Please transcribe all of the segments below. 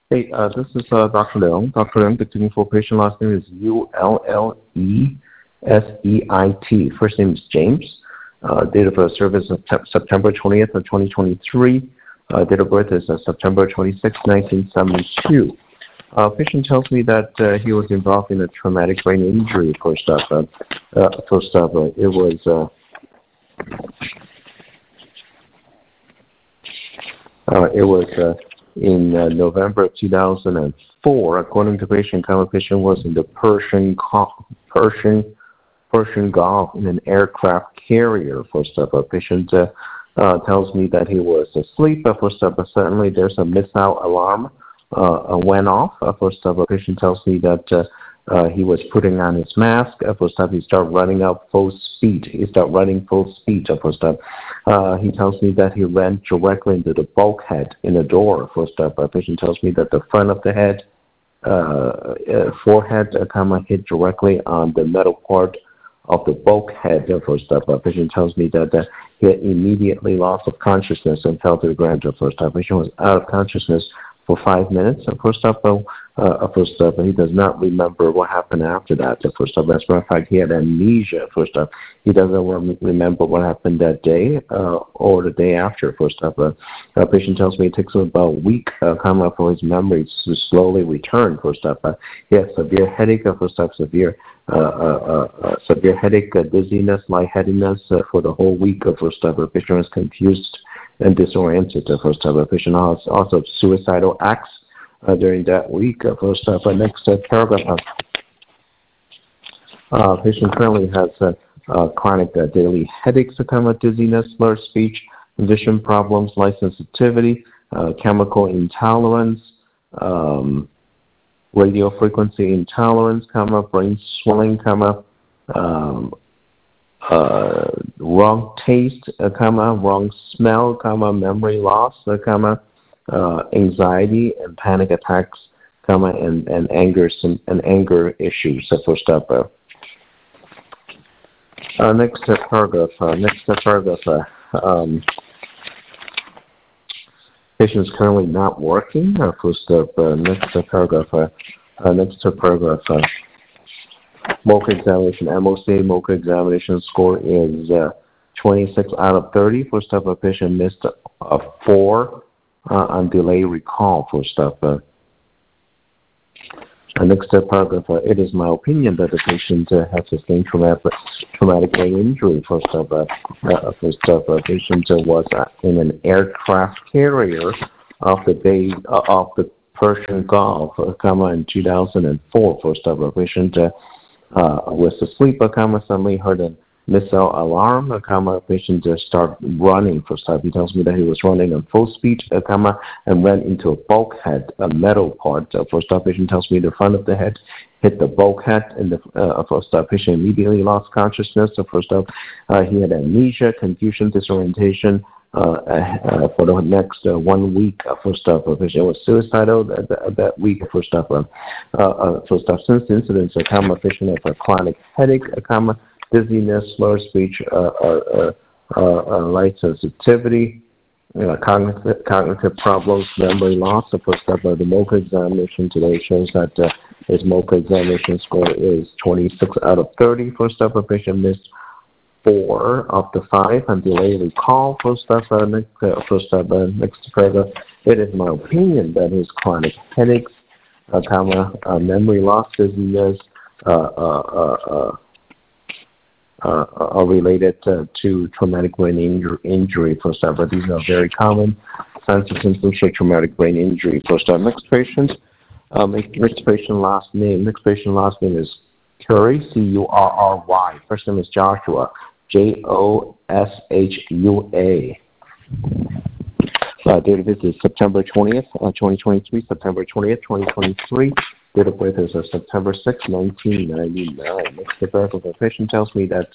Hey, this is Dr. Leung. Dr. Leung, the clinical patient last name is Ulleseit. First name is James. Date of service is September 20th of 2023. Date of birth is September 26, 1972. Patient tells me that he was involved in a traumatic brain injury. First up, it was in November of 2004. According to patient, patient was in the Persian Gulf in an aircraft carrier. First up, patient tells me that he was asleep. First up, suddenly there's a missile alarm went off. First up, patient tells me that he was putting on his mask. First up, he started running up full speed. First up, he tells me that he ran directly into the bulkhead in the door. First up, patient tells me that the front of the head, forehead, hit directly on the metal part of the bulkhead. First up, patient tells me that he had immediately lost of consciousness and fell to the ground. First up, patient was out of consciousness for 5 minutes. First up, he does not remember what happened after that. First up, as a matter of fact, he had amnesia. First up, he doesn't remember what happened that day or the day after. First up, patient tells me it takes him about a week for his memories to slowly return. First up, he has severe headache. First up, severe headache, dizziness, lightheadedness for the whole week. First up, patient was confused and disoriented. First up, patient also suicidal acts during that week. First up, next paragraph. Patient currently has chronic daily headaches, dizziness, slurred speech, condition problems, light sensitivity, chemical intolerance, radio frequency intolerance, brain swelling, wrong taste, wrong smell, memory loss, anxiety and panic attacks, and anger issues. First up, next paragraph. Patient is currently not working. First up, next paragraph. MoCA examination, MoCA examination score is 26 out of 30. First up, a patient missed a 4 on delay recall. First up, next paragraph. It is my opinion that the patient has sustained traumatic brain injury. First up, patient was in an aircraft carrier off the Persian Gulf, in 2004. First up, a patient was asleep, suddenly heard a missile alarm, patient start running. First up, he tells me that he was running on full speed, and ran into a bulkhead, a metal part. First up, patient tells me the front of the head hit the bulkhead, and the first up, patient immediately lost consciousness. First up, he had amnesia, confusion, disorientation, for the next 1 week. First up, patient was suicidal that week. First up, since the incident, patient has a chronic headache, dizziness, slurred speech, light sensitivity, cognitive problems, memory loss. First up, the MoCA examination today shows that his MoCA examination score is 26 out of 30. First up, a patient missed 4 of the 5 and delay recall. First up, next paragraph. It is my opinion that his chronic headaches, memory loss, dizziness, are related to traumatic brain injury. First up, but these are very common signs and symptoms of traumatic brain injury. First up, next patient last name. Next patient last name is Curry, Curry. First name is Joshua, Joshua. Date of visit is September 20th, 2023. September 20th, 2023. Date of birth is September 6, 1999. Next, the patient tells me that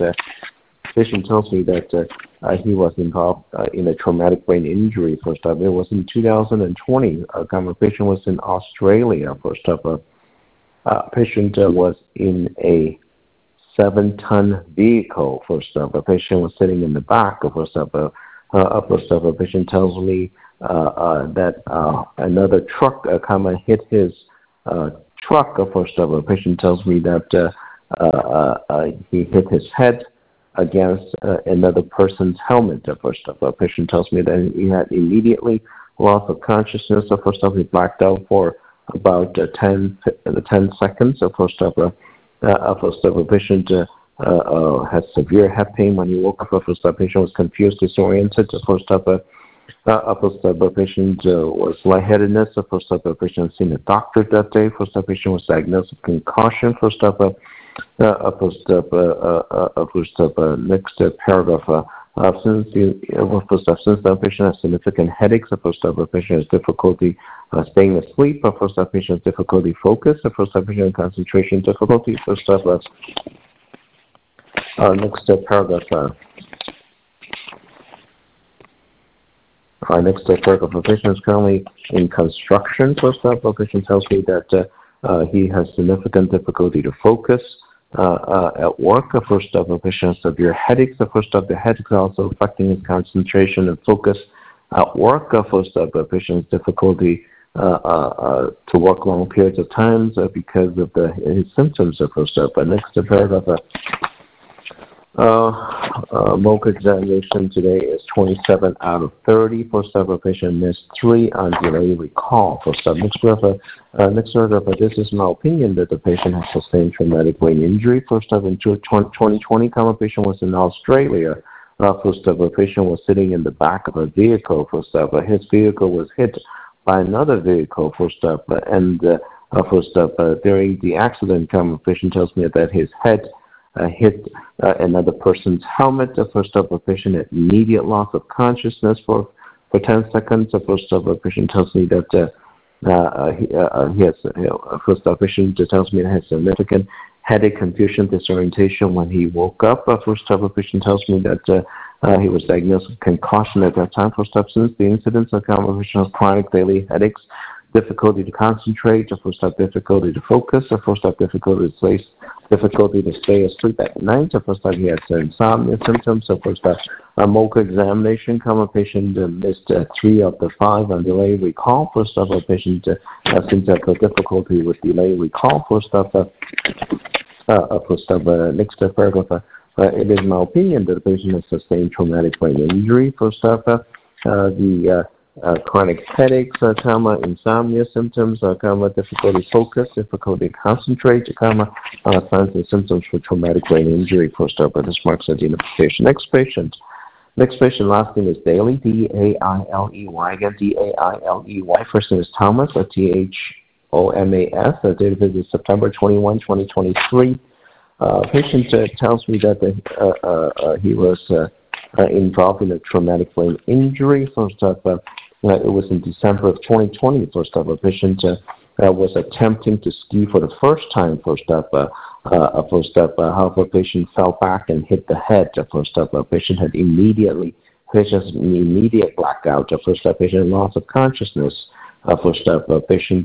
he was involved in a traumatic brain injury. First up, it was in 2020. Patient was in Australia. First up, patient was in a 7-ton vehicle. First up, a patient was sitting in the back. First up, a patient tells me that another truck hit his truck. First of all, the patient tells me that he hit his head against another person's helmet. First of all, the patient tells me that he had immediately loss of consciousness. First of all, he blacked out for about 10 seconds. First of all, the patient had severe head pain when he woke up. First of all, the patient was confused, disoriented. First of all, the patient was lightheadedness. First of all, the patient had seen a doctor that day. First of all, the patient was diagnosed with concussion. First of all, next paragraph. Since the patient has significant headaches, first of all, the patient has difficulty staying asleep. First of all, the patient has difficulty focus. First of all, the patient has concentration difficulty. First of all, next paragraph. Next paragraph. The patient is currently in construction. First of all, the patient tells me that he has significant difficulty to focus at work. First of all, the patient has severe headaches. First of all, the headaches are also affecting his concentration and focus at work. First of all, the patient has difficulty to work long periods of time because of his symptoms. First of all, next paragraph. MOCA examination today is 27 out of 30. First of all, patient missed 3 on delay recall. First of all, next paragraph. This is my opinion that the patient has sustained traumatic brain injury. First of all, in 2020, patient was in Australia. First of all, patient was sitting in the back of a vehicle. First of all, his vehicle was hit by another vehicle. First of all, and during the accident, patient tells me that his head hit another person's helmet. First of all, the patient had immediate loss of consciousness for 10 seconds. First of all, the patient tells me that he has, first of all, the patient tells me that he has significant headache, confusion, disorientation when he woke up. First of all, the patient tells me that he was diagnosed with concussion at that time. First of all, since the incident, the patient has chronic daily headaches, difficulty to concentrate, first of all, difficulty to focus, first of all, difficulty to stay asleep at night. First of all, he has insomnia symptoms. First of all, MOCA examination, patient missed 3 of the 5 on delay recall. First of all, patient seems to have difficulty with delay recall. First of all, next paragraph. It is my opinion that the patient has sustained traumatic brain injury. First of all, the chronic headaches, insomnia symptoms, difficulty to focus, difficulty to concentrate, signs and symptoms for traumatic brain injury. First up, this marks identification. Next patient, last name is Dailey, D-A-I-L-E-Y, again, D-A-I-L-E-Y. First name is Thomas, T-H-O-M-A-S. Date of visit is September 21, 2023. Patient tells me that he was involved in a traumatic brain injury. First up, it was in December of 2020. First up, a patient was attempting to ski for the first time. However, patient fell back and hit the head. First up, a patient had immediate blackout. First up, patient loss of consciousness. First up, a patient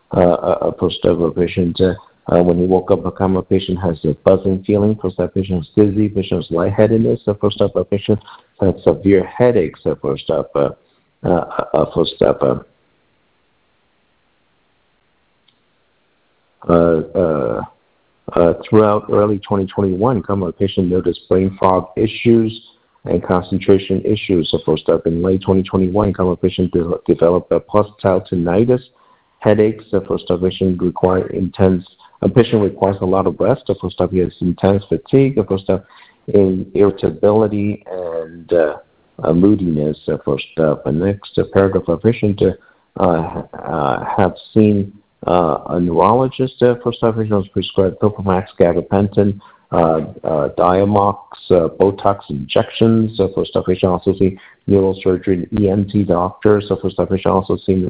when he woke up, a patient has a buzzing feeling. First up, patient is dizzy. Patient has lightheadedness. First up, a patient has severe headaches. First up, throughout early 2021, a patient noticed brain fog issues and concentration issues. First up, in late 2021, a patient developed a pulsatile tinnitus, headaches. First up, patient requires a lot of rest. First up, he has intense fatigue. First up, irritability and moodiness. First up, next paragraph, a patient have seen a neurologist. First up, patient was prescribed Topamax, gabapentin, Diamox, Botox injections. First up, patient also seen neurosurgery, ENT doctors. First up, patient also seen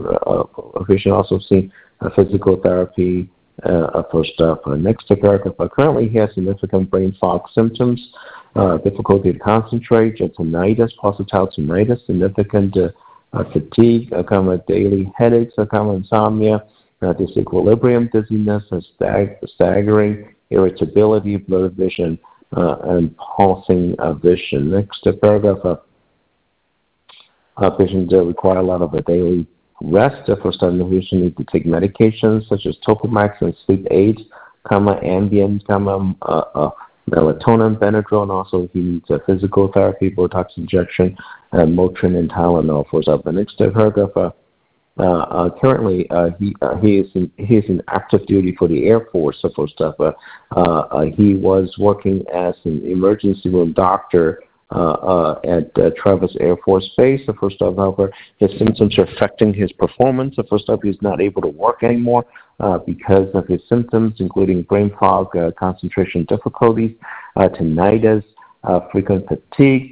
physical therapy. First up, next paragraph. Currently, he has significant brain fog symptoms, difficulty to concentrate, tinnitus, pulsatile tinnitus, significant fatigue, daily headaches, insomnia, disequilibrium, dizziness, staggering, irritability, blurred vision, and pulsing vision. Next paragraph. Patients require a lot of a daily rest. First up, the patient needs to take medications such as Topamax and sleep aids, Ambien, melatonin, Benadryl, and also he needs physical therapy, Botox injection, Motrin, and Tylenol. For the next paragraph. Currently, he is in active duty for the Air Force. First up, he was working as an emergency room doctor at Travis Air Force Base. First up, however, his symptoms are affecting his performance. First up, he's not able to work anymore because of his symptoms, including brain fog, concentration difficulties, tinnitus, frequent fatigue,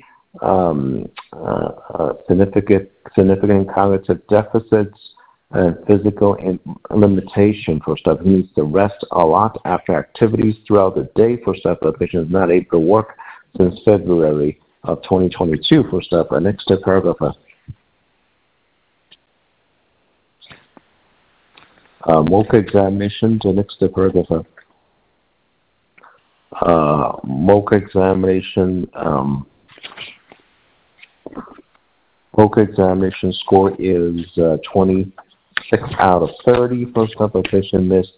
significant cognitive deficits, and physical limitation. First up, he needs to rest a lot after activities throughout the day. First up, the patient is not able to work since February of 2022. First up, next paragraph. MOCA examination. The next paragraph. MOCA examination. MOCA examination score is 26 out of 30. First up, a patient missed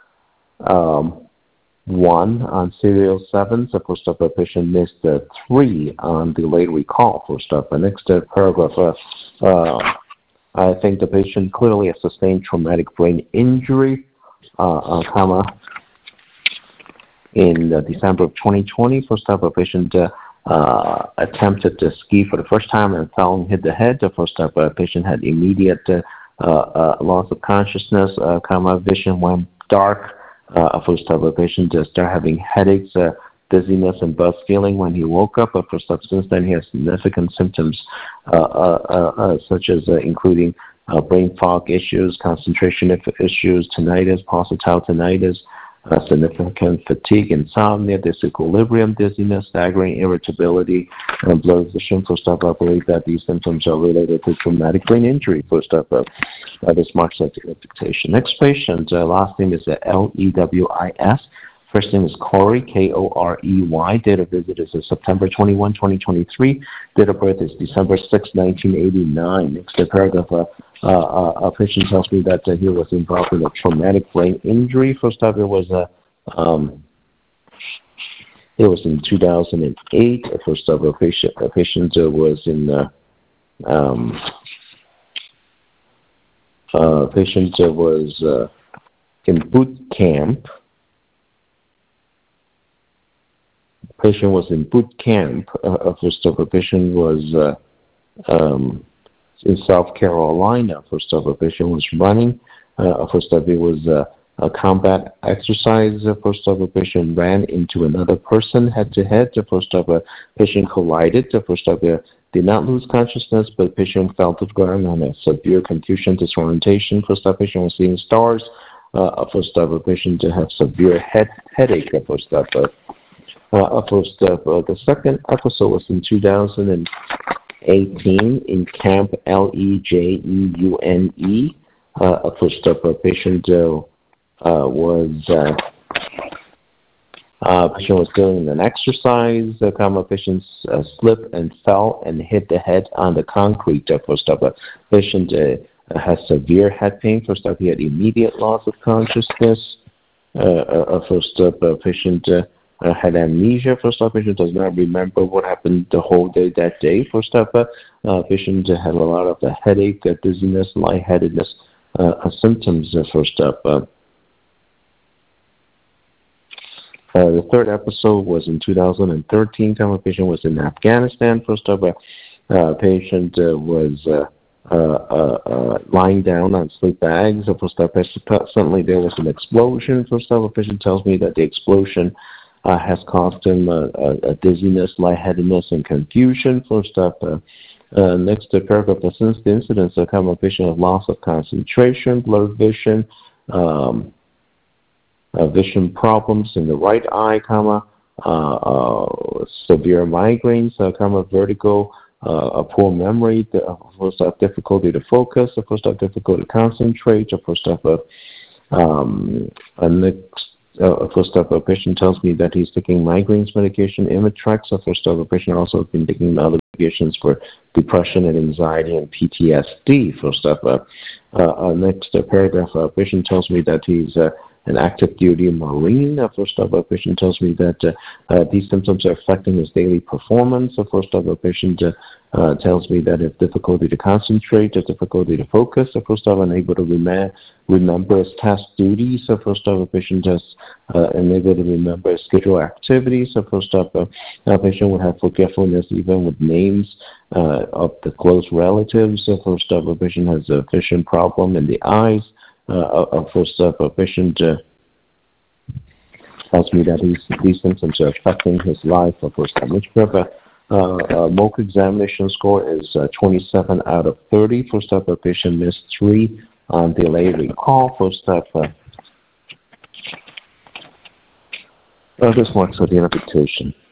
1 on serial 7. So first up, a patient missed 3 on delayed recall. First up, the next paragraph. I think the patient clearly has sustained traumatic brain injury, in December of 2020. First up, a patient attempted to ski for the first time and fell and hit the head. The first up, a patient had immediate loss of consciousness, vision went dark. First up, a patient started having headaches, dizziness, and buzz feeling when he woke up. But for since then, he has significant symptoms such as including brain fog issues, concentration issues, tinnitus, pulsatile tinnitus, significant fatigue, insomnia, disequilibrium, dizziness, staggering, irritability, and blurred vision. First up, I believe that these symptoms are related to traumatic brain injury. First up, this marks dictation. Next patient, last name is Lewis. First name is Corey, Korey. Date of visit is September 21, 2023. Date of birth is December 6, 1989. Next paragraph. A patient tells me that he was involved in a traumatic brain injury. First up, it was in 2008. First up, a patient was in in boot camp. Patient was in boot camp. First up, a patient was in South Carolina. First up, a patient was running. First up, it was a combat exercise. First up, a patient ran into another person head to head. First up, a patient collided. First up, did not lose consciousness, but patient fell to the ground and had severe confusion, disorientation. First up, patient was seeing stars. First up, a patient had severe headache. First up, the second episode was in 2018 in Camp Lejeune. First up, a patient was doing an exercise. Patient slipped and fell and hit the head on the concrete. First up, a patient has severe head pain. First up, he had immediate loss of consciousness. First up, a patient had amnesia. First up, patient does not remember what happened the whole day that day. First up, patient had a lot of headache, dizziness, lightheadedness symptoms. First up, the third episode was in 2013. Patient was in Afghanistan. First up, patient was lying down on sleep bags. First up, suddenly there was an explosion. First up, a patient tells me that the explosion has caused him dizziness, lightheadedness, and confusion. First up, next paragraph, since the incident, a patient of loss of concentration, blurred vision, vision problems in the right eye, severe migraines, vertigo, poor memory, first up, difficulty to focus, first up, difficulty to concentrate, first up, next First up, a patient tells me that he's taking migraines medication, Imitrex. First up, a patient also has been taking other medications for depression and anxiety and PTSD. First up, next paragraph, a patient tells me that he's an active duty Marine. First up, a patient tells me that these symptoms are affecting his daily performance. First up, a patient tells me that it's difficulty to concentrate, difficulty to focus. First up, unable to remember his task duties. First up, a patient is unable to remember his scheduled activities. First up, a patient would have forgetfulness even with names of the close relatives. First up, a patient has a vision problem in the eyes. First up, a patient tells me that these symptoms are affecting his life. First up, MOOC examination score is 27 out of 30. First up, a patient missed 3 on delay recall. First up, this marks the identification.